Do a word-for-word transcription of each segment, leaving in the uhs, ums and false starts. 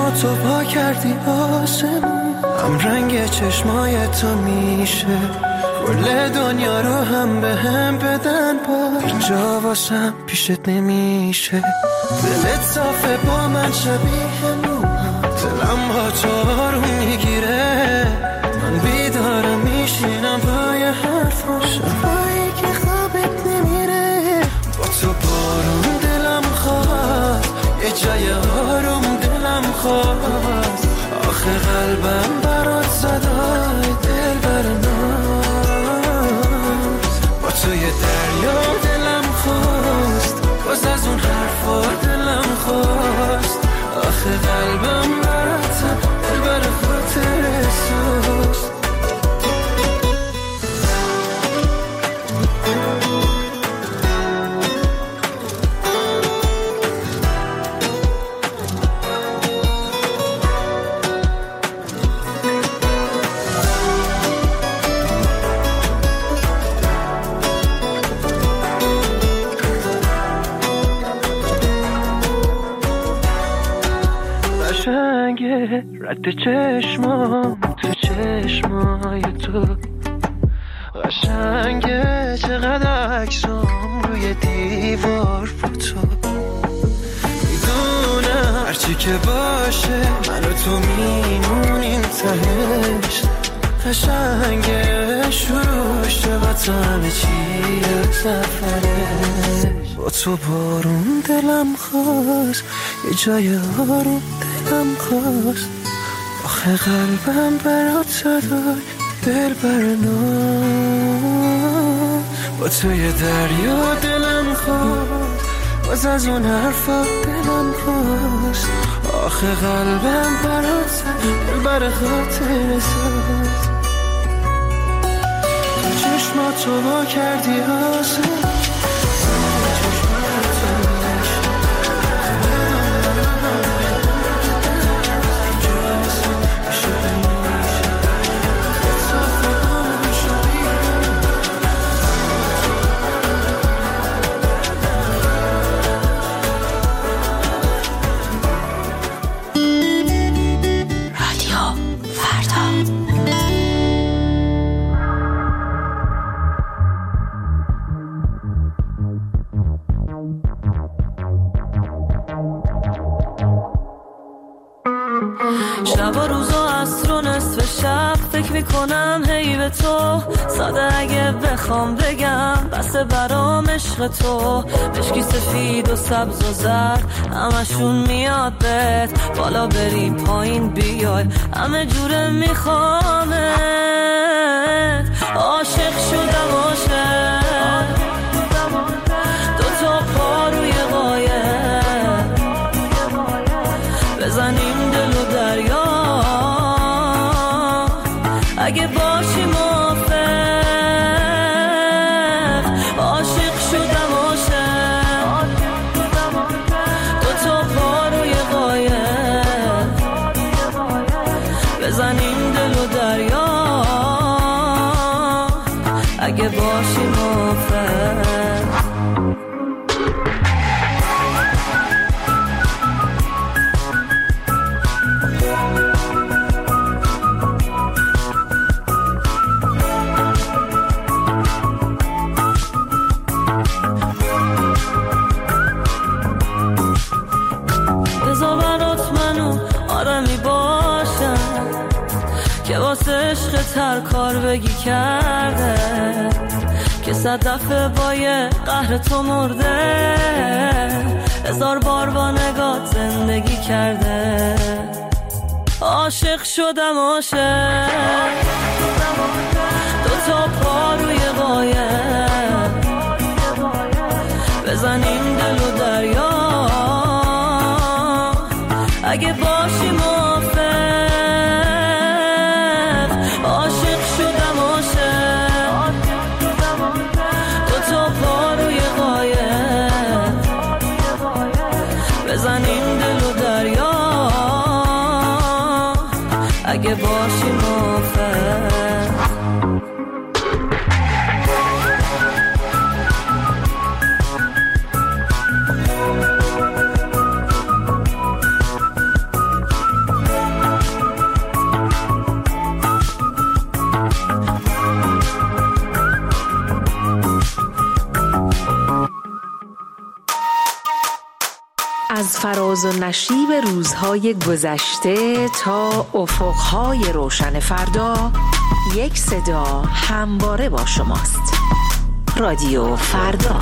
چشماتو پا کردی آسمون، هم رنگ چشمای تو میشه کل دنیا رو هم به هم بدن، با اینجا واسم پیشت نمیشه. دلت صافه با من شبیه موها، دلم با تو آروم میگیره، من بیدارم میشینم پای حرفم، شبایی که خوابت نمیره. با تو بارون دلم خواست، یه جای آروم دلم خواست، آخه قلبم برات صدای دل برناز. با تو یه دریا دلم خواست، باز از اون حرفا دلم خواست، آخه قلبم برات دل بر خاطر سوست. رد چشمام تو چشمای تو قشنگه، چقدر عکسام روی دیوار فوتو. میدونم هرچی که باشه من و تو میمونیم تهش، قشنگه شروعش چقدر همه چی سفره. با تو بارون دلم خواست، یه جای آروم دلم خواست، آخه قلبم برات صدای دل برناز. با تو یه دریا دلم خواست، باز از اون حرفا دلم خواست، آخه قلبم برات صدای دل بر خاطر ساز. تو چشماتو وا کردی آسان، شب و روز و عصر و نصف شب فکر میکنم هی به تو، ساده اگه بخوام بگم بسه برام عشق تو. مشکی سفید و سبز و زرد همشون میاد بهت، بالا بری پایین بیای همه جوره میخوامت. عاشق شدم عاشق، دو تا پا روی قایق، بزنیم دل و دریا اگه باشی موافق. عاشق شدم عاشق، دو تا پا روی قایق، بزنیم دل و دریا اگه باشی موافق. عشق تر کار بگی کرده که صد دفعه با یه قهر تو مرده، هزار بار با نگات زندگی کرده. عاشق شدم عاشق، دو تا پا روی قایق، بزنیم دل و دریا اگه باشی موافق. عاشق شدم عاشق، دو تا پا روی قایق، بزنیم دل و دریا اگه باشی موافق. از فراز و نشیب روزهای گذشته تا افقهای روشن فردا، یک صدا همواره با شماست. رادیو فردا.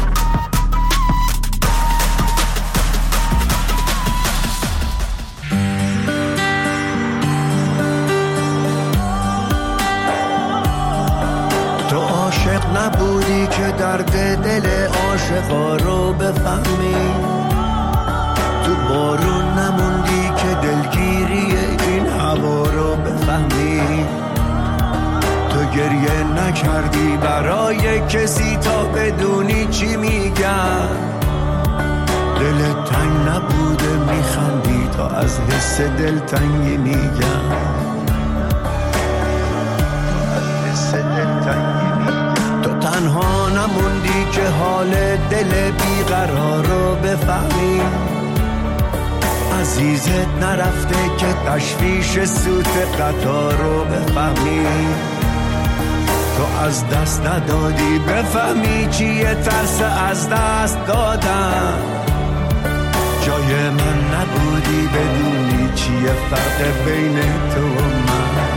تو عاشق نبودی که درد دل عاشقا رو بفهمی، تو بارون نموندی که دلگیری این هوا رو بفهمی، تو گریه نکردی برای کسی تا بدونی چی میگن، دل تنگ نبوده میخندی تا از حس دلتنگی میگن، از حس دلتنگی میگن. تو تنها نموندی که حال دل بیقرار رو بفهمی، عزیزت نرفته که تشویش سوت قطار رو بفهمی، تو از دست ندادی بفهمی چیه ترس از دست دادن، جای من نبودی بدونی چیه فرق بین تو و من.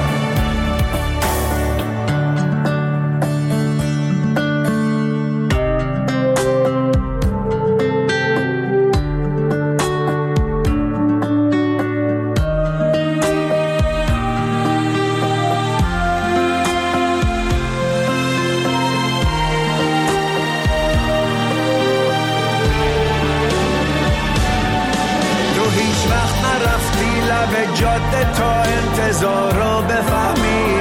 جاده تا انتظار رو بفهمی،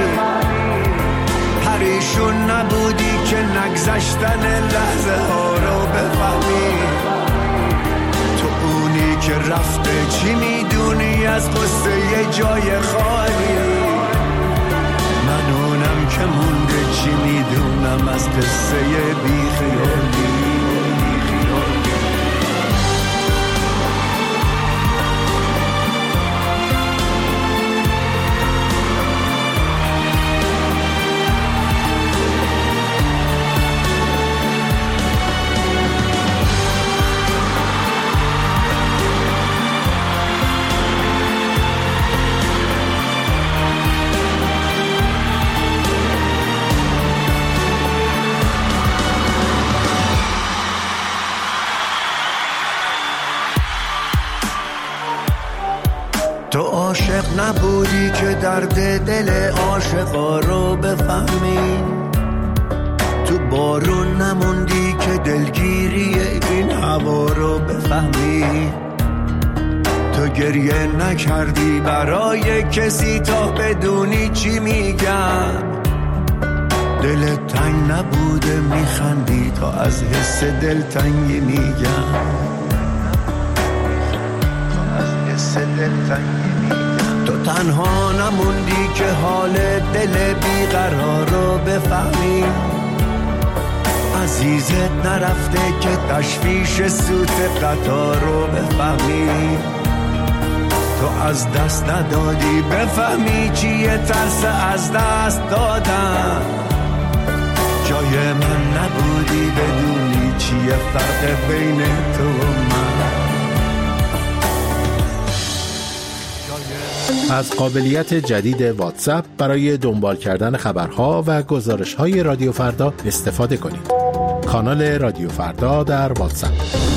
پریشون نبودی که نگذشتن لحظه ها رو بفهمی، تو اونی که رفته چی میدونی از قصه یه جای خالی، من اونم که مونده چی میدونم از قصه بی خیالی. تو عاشق نبودی که درد دل عاشقا رو بفهمی، تو بارون نموندی که دلگیری این هوا رو بفهمی، تو گریه نکردی برای کسی تا بدونی چی میگن، دل تنگ نبوده میخندی تا از حس دلتنگی میگن، تو تنها نموندی که حال دل بیقرار رو بفهمی، عزیزت نرفته که تشویش سوت قطار رو بفهمی، تو از دست ندادی بفهمی چیه ترس از دست دادن، جای من نبودی بدونی چیه فرق بین تو و من. از قابلیت جدید واتساپ برای دنبال کردن خبرها و گزارش‌های رادیو فردا استفاده کنید. کانال رادیو فردا در واتساپ.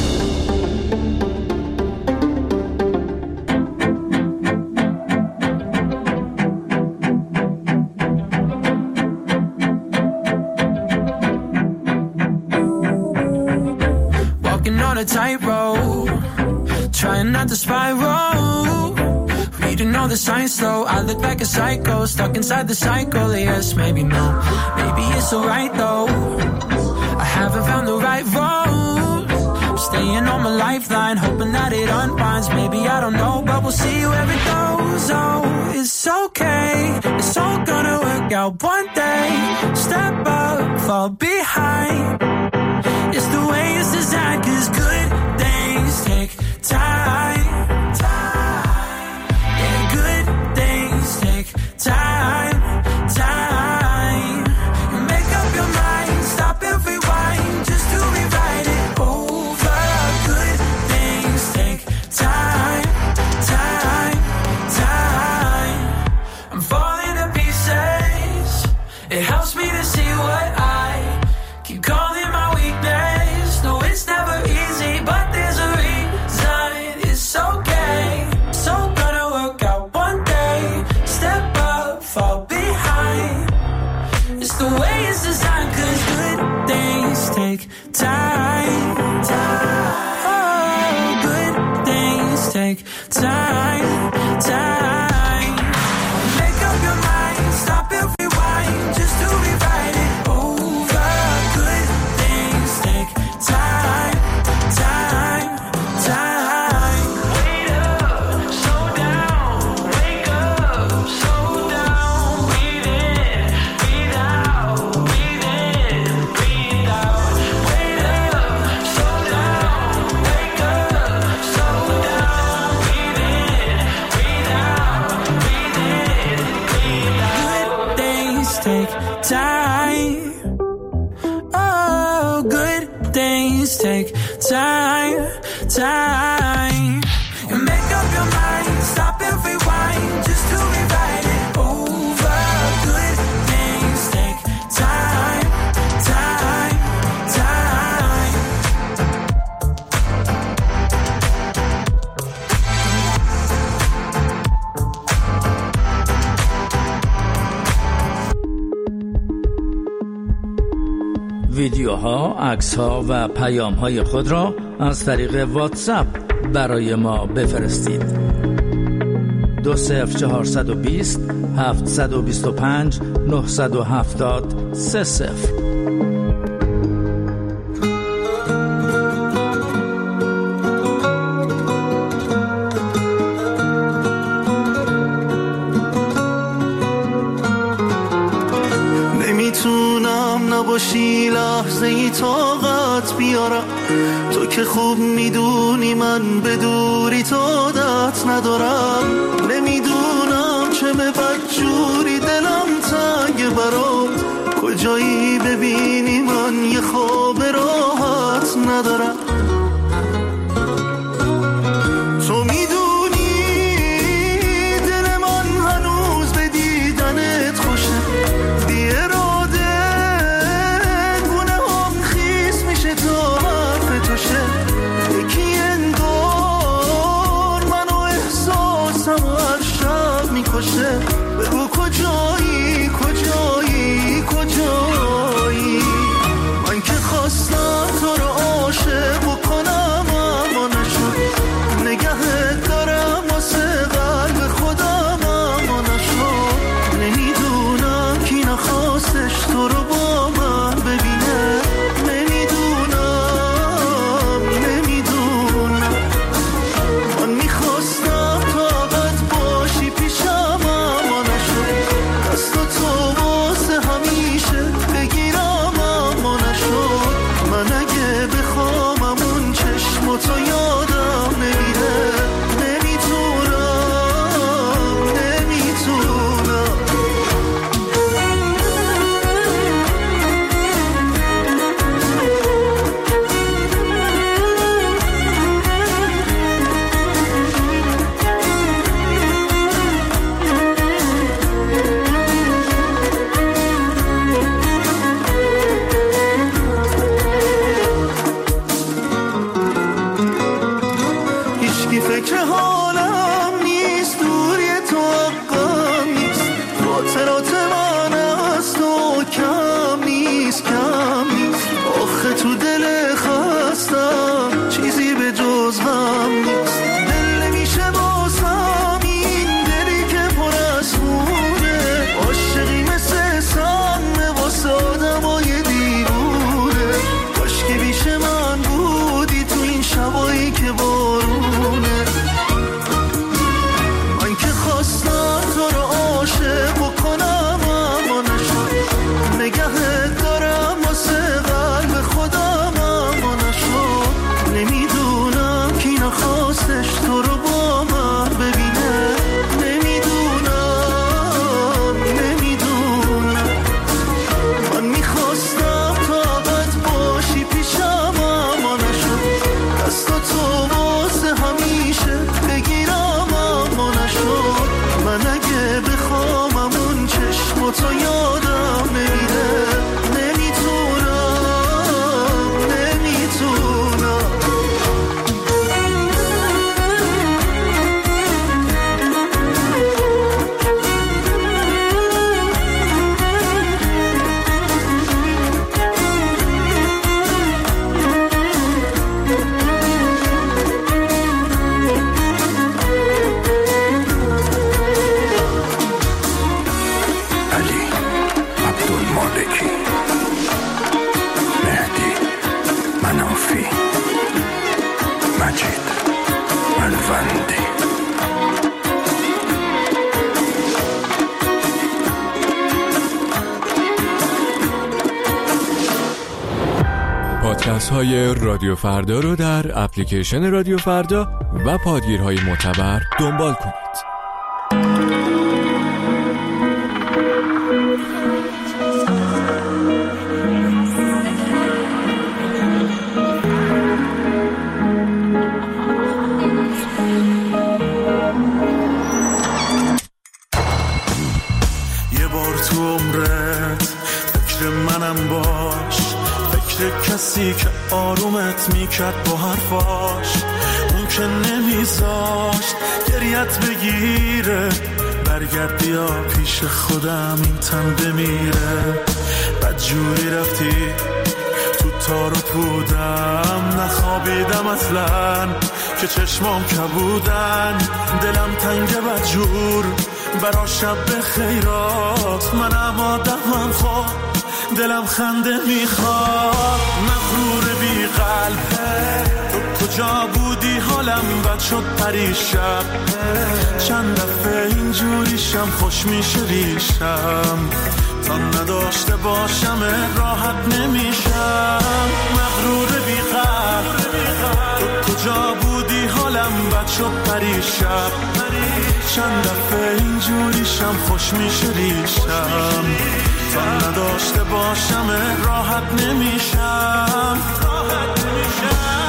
Walking on a tightrope, trying not to spiral. Reading all the signs slow, I look like a psycho, stuck inside the cycle. Yes, maybe no, maybe it's alright though. I haven't found the right road. I'm staying on my lifeline, hoping that it unwinds. Maybe I don't know, but we'll see where it goes. Oh, it's okay, it's all gonna work out one day. Step up, fall behind. It's the way it's designed, 'cause good things take time. Time, time. Make up your mind, stop and rewind, just to rewrite it over. Good things take time. take time, time. Oh, good things take time, time. Make up your mind, stop and rewind, just to rewrite it over. Good things take time, time, time. Wait up, slow down, wake up, slow down, breathe in, breathe out, breathe in, breathe out. Wait up, slow down, wake up, slow down, breathe in, breathe out, breathe in, breathe out. Good things take time. Oh, good things take time, time. You make up your mind, stop and rewind, just to rewrite it over. Good things take time, time, time. ویدیوها، عکس‌ها و پیام‌های خود را از طریق واتساپ برای ما بفرستید. دو صفر چهارصد و بیست هفتصد و بیست و پنج نهصد و هفتاد سه صفر. نمیتونم نباشی لحظه ای طاقت بیارم، تو که خوب میدونی من به دوری تو عادت ندارم. نمیدونم چه به بدجوری دلم تنگ برات، کجایی ببینی من یه خواب راحت ندارم. تو میدونی دل من هنوز به دیدنت خوشه، بی اراده گونه هم خیس میشه تا حرف تو شه. یکی انگار منو احساسم و هر شب میکشه. بگو کجایی کجایی کجایی، من که خواستم تو رو عاشق بکنم اما نشد. نگهت دارم واسه قلب خودم اما نشد. نمیدونم کی نخواستش تو رو با من ببینه. نمیدونم نمیدونم من میخواستم طاقت باشی پیشم اما نشد. دست تو واسه همیشه بگیرم اما نشد. من اگه بخوام اون چشم تو یادم نمیره. نمیتونم نمیتونم هیچکی فکر حالم نیست، دوری تو حقم نیست. خاطرات من از تو کم نیست کم نیست. آخه تو دل خستم چیزی به جز غم نیست. دل نمیشه بازم این دلی که پر از خونه. عاشقی مثل سم واسه آدمای دیوونه. کاش که بیش من بودی تو این شبایی که بارونه. من که خواستم تو رو عاشق بکنم اما نشد. نگهت دارم واسه قلب خودم پادکست های رادیو فردا رو در اپلیکیشن رادیو فردا و پادگیرهای معتبر دنبال کنید. یه بار تو عمرت فکر منم باش، فکر کسی که آرومت میکرد با حرفاش، اون که نمیذاشت گریت بگیره، برگرد بیا پیش خودم این تن بمیره. بدجوری رفتی تو تارو پودم، نخوابیدم اصلا که چشمام کبودن، دلم تنگ بدجور برا شب خیرات، منم آدمم خواب دلم خنده میخواد. مغرور بی قلب تو کجا بودی، حالم بد شد پریشب، چند دفعه اینجوریشم خوش میشه ریشم، تا نداشته باشم راحت نمیشم. مغرور بی قلب تو کجا بودی، حالم بد شد پریشب، چند دفعه اینجوریشم خوش میشه ریشم، تا نداشته باشم راحت نمیشم، راحت نمیشم.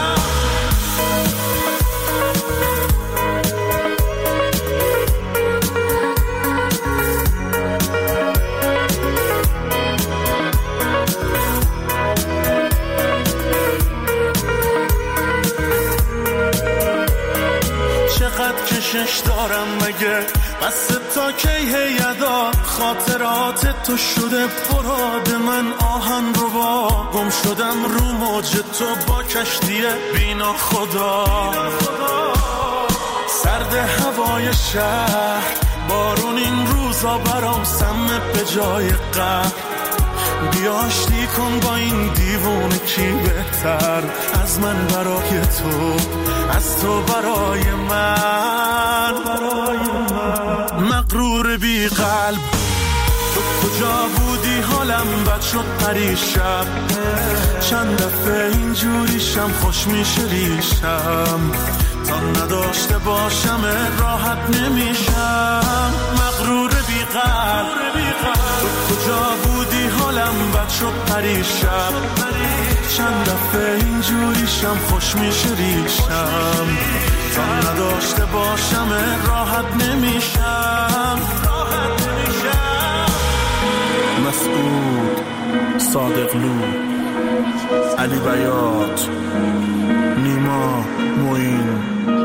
چقدر کشش دارم مگه، بس تا کی هیدا، خاطرات تو شده فراد من آهن رو با، گم شدم رو موج تو با کشتی بینا خدا. سرد هوای شهر بارون این روزا برام سمه به جای قهر، بیاشتی کن با این دیوونه کی بهتر از من برای تو، از تو برای من، برای من. مغرور بی قلب تو کجا بودی، حالم بد شد پریشب، چند دفعه اینجوریشم خوش میشه ریشم، تا نداشته باشم راحت نمیشم. مغرور بی قلب تو کجا بودی، حالم بد شد پریشب، چند دفعه اینجوریشم خوش میشه ریشم، تا نداشته باشم راحت نمیشم، راحت نمیشم. مسعود صادقلو، علی بیات، نیما موین.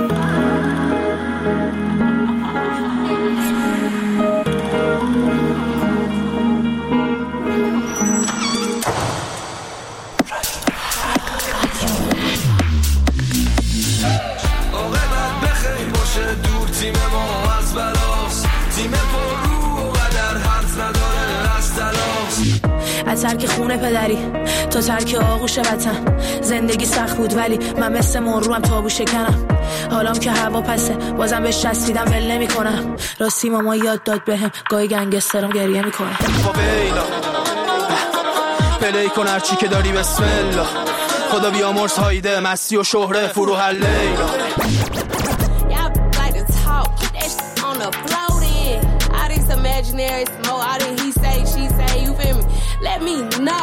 تیم ما از بلاست، تیم پر رو و قدر حرف نداره از تلاست. از ترک خونه پدری تا ترک آغوش وطن، زندگی سخت بود ولی من مثل مروم تابو شکنم، حالام که هوا پسه بازم بهش چسبیدم ول نمی کنم. راستی ماما یاد داد بهم گاهی گنگسترم گریه میکنه. فاویلا پلی کن هرچی که داری بسم الله، خدا بیامرز هایده مستی و شهره فروح لیلا. Imaginary smoke, I didn't he say, she say, you feel me? Let me know.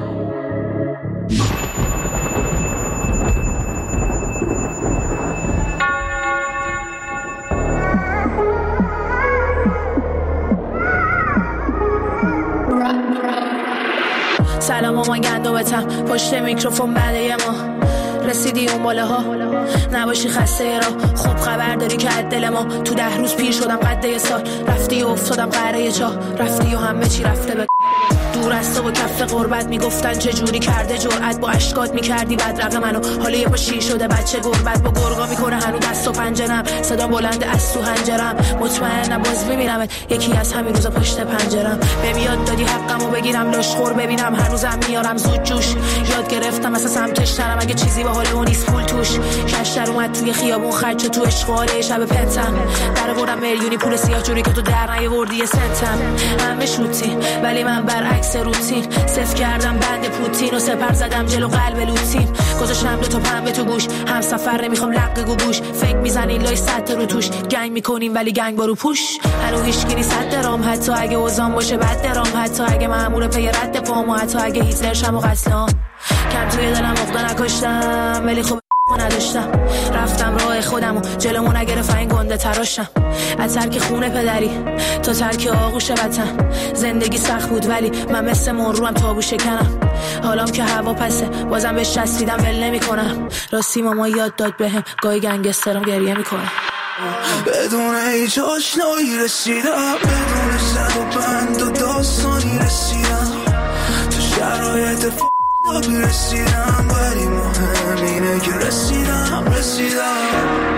سلام مامان گندوبتم پشت میکروفون بعد یه ماه، رسیدی اون باله ها نباشی خسته را، خوب خبر داری که از دل ما تو ده روز پیر شدم قد یه سال، رفتی و افتادم قره چاه، رفتی و همه چی رفته به دور از تو و کف قربت میگفتن چه جوری کرده جرأت، با اشکات میکردی بدرق منو، حالا یه پا شیر شده بچه گربت با گرگا میکنه هنو دست و پنجرم، صدا بلند از تو هنجرم، مطمئنم باز میبینمت یکی از همین روزا پشت پنجرم، بمیاد دادی حقمو بگیرم لاشخور ببینم هنوزم میارم زود جوش، یاد گرفتم مثلا سمتشترم اگه چیزی به حال اون نیست پول توش، کشتر اومد توی خیابون خرج تو اشغاله شب پنتم، در بردم میلیونی پول سیاه جوری که تو در نیاوردی یه سنتم، همه شوتی ولی من رفتم برعکس روتین، صفر کردم بند پوتین و سپر زدم جلو قلب لوتین. گذاشتم دو تا پنبه تو گوش، هم سفر نمیخوام لق گوگوش. فکر میزنین لای سطح رو توش، گنگ میکنیم ولی گنگ بارو پوش. هنو هیچکی نیست صد درام، حتی اگه وزام باشه بد درام، حتی اگه مأمور پی رد پام و حتی اگه هیتلر شم و قتلام. کم توی دلم عقده نکشتم ولی خب نداشتم، رفتم راه خودم و جلومو نگرفت این گنده تراشم. از ترک خونه پدری تا ترک آغوش وطن، زندگی سخت بود ولی من مثل مرروم تابو شکنم. حالام که هوا پسه بازم بهش چسبیدم ول نمی کنم. راستی ماما یاد داد بهم گاهی گنگسترم گریه میکنم. بدون هیچ آشنایی رسیدم، بدون صد و بند و داستانی رسیدم، تو شرایط ف... رسیدم ولی مهم اینه که رسیدم رسیدم.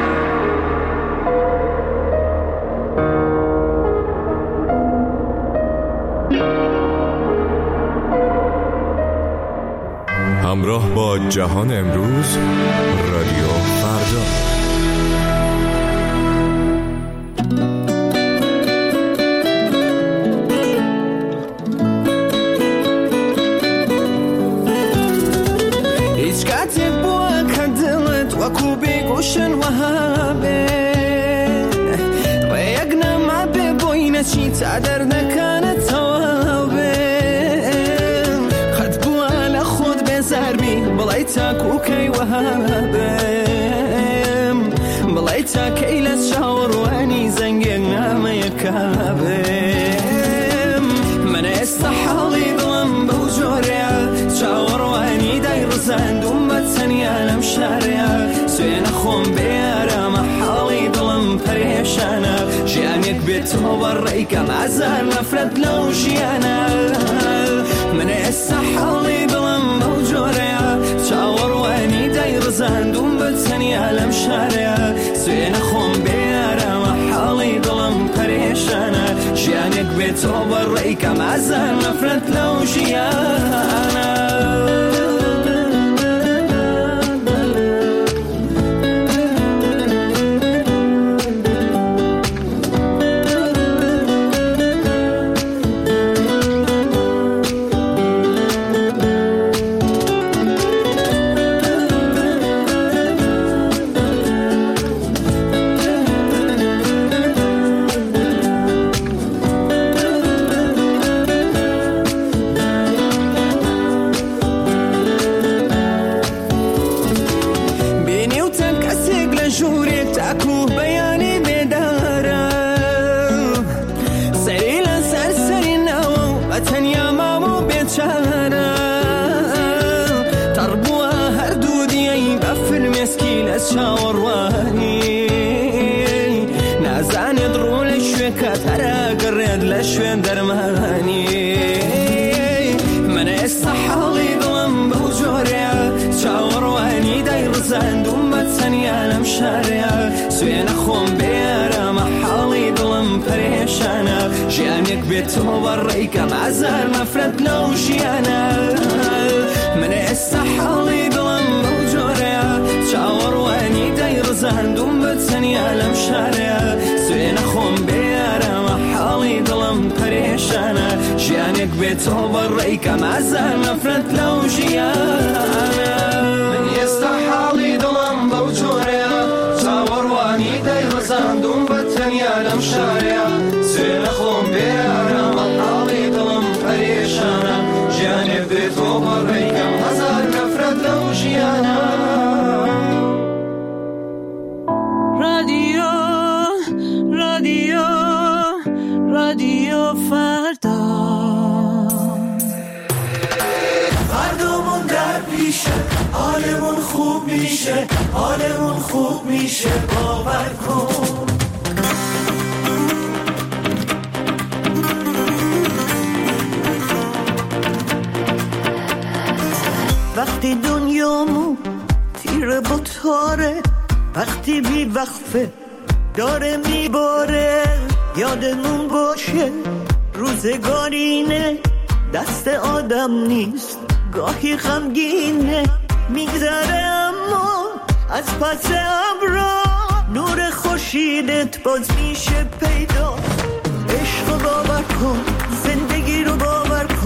همراه با جهان امروز، رادیو فردا. وكو بيقوشن وهابين ريقنا ما بيبوينا شي تعدر نكانت توابين خد بوالا خود بزربي بلايتاك وكي وهابين بلايتاك إيلاس شاور واني زنقنا ما يكابين من استحالي بلن بوجوريا شاور واني داير زندوم بتسنيا لمشاريا سوين أخون بيارم حالي ظلم بريشانا جيانيك بتوبر ريكا معزال نفرد لو جيانا من السحالي ظلم موجوريا شاور واني داير زندوم بتسنيا لمشاريا سوين أخون بيارم حالي ظلم بريشانا جيانيك بتوبر ريكا معزال نفرد لو جيانا. شوين درماني من الصحالي ظلم بوجوريا شاور واني داير زندوم بتسنيا لمشاريا سوين أخون بيارا محالي ظلم بريشانا جيانيك بتوبر ريكا معزال مفرد لو جيانا من الصحالي ظلم بوجوريا شاور واني داير زندوم بتسنيا لمشاريا سوين أخون بيارا محالي ظلم بريشانا جيانيك بتوبر ريكا معزال مفرد لو جيانا من يستحالي ظلم بوجوريا شاور واني داير زندوم بتسنيا لمشاريا سوين أخون بيارا محالي ظلم بريشانا جيانيك بتوبر ريكا معزال مفرد لو جيانا. رادیو رادیو رادیو فردا، فردامون در پیشه، حالمون خوب میشه، حالمون خوب میشه، باور کن. وقتی دنیامون تیره با تاره، وقتی بی وقفه داره میباره، یادمون باشه روزگارینه، دست آدم نیست، گاهی غمگینه، میگذره اما از پس ابرا نور خورشیدت باز میشه پیدا. عشق رو باور کن، زندگی رو باور کن،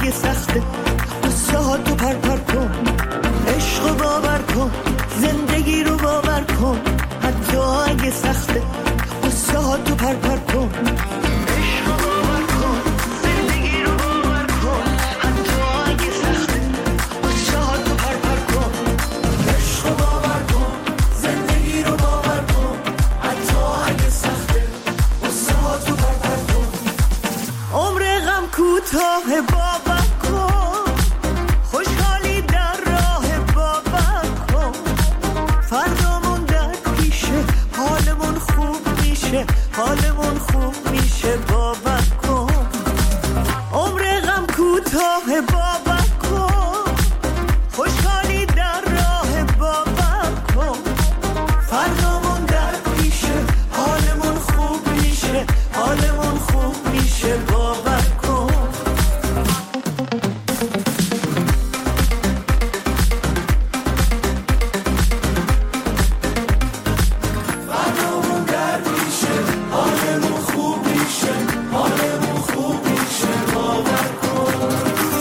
اگه سخته قصه ها تو پر پر کن، عشق رو باور کن، زندگی رو باور کن، حتی اگه سخته قصه ها تو پر پر کن، عشق رو باور کن، زندگی رو باور کن، حتی اگه سخته قصه ها تو پر پر کن، عشق رو باور کن، زندگی رو باور کن، حتی اگه سخته قصه ها تو پر پر کن. عمر غم کوتاه باور کن، خوشحالی در راه باور کن، فردامون در پیشه، حالمون خوب میشه، حالمون خوب میشه باور کن. عمر غم کوتاه باور کن، خوشحالی در راه باور کن، فردامون در پیشه، حالمون خوب میشه، حالمون خوب میشه باور کن. فردامون در پیشه، حالمون خوب میشه، حالمون خوب میشه باور کن.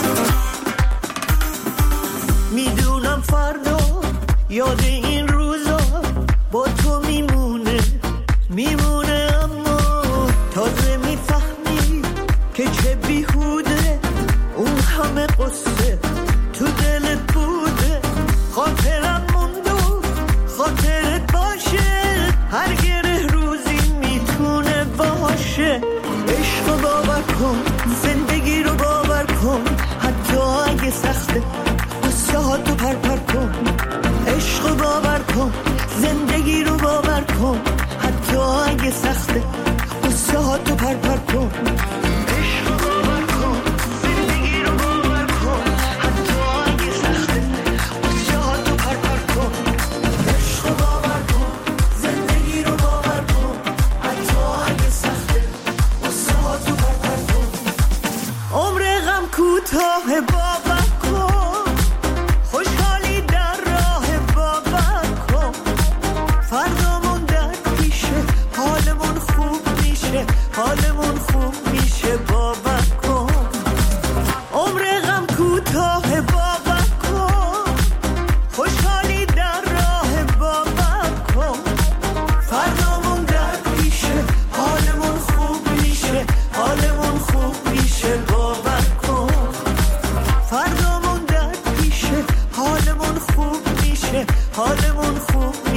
میدونم فردا یاد این روزا با تو میمونه، میمونه، اما تازه میفهمی که چه بیهوده اون همه قصه تو دلت بوده. خاطرم مونده و خاطرت باشه، هر گره روزی میتونه باشه. عشق رو باور کن، زندگی رو باور کن، حتی اگه سخته قصه ها تو پر پر کن. عشق رو باور کن، زندگی رو باور کن، حتی اگه سخته قصه ها تو پر پر کن. عشق رو باور کن، زندگی رو باور کن، حتی اگه سخته قصه ها تو پر پر کن. عشق رو باور کن، زندگی رو باور کن، حتی اگه سخته قصه ها تو پر پر کن. عمر غم کوتاه باور کن، خوشحالی در راه باور کن، فردامون در پیشه، حالمون خوب میشه، حالمون خوب میشه باور کن. عمر غم کوتاه باور کن، خوشحالی در راه باور کن، فردامون در پیشه، حالمون خوب میشه، حالمون خوب میشه باور کن. فردامون در پیشه، حالمون خوب میشه، حالمون خوب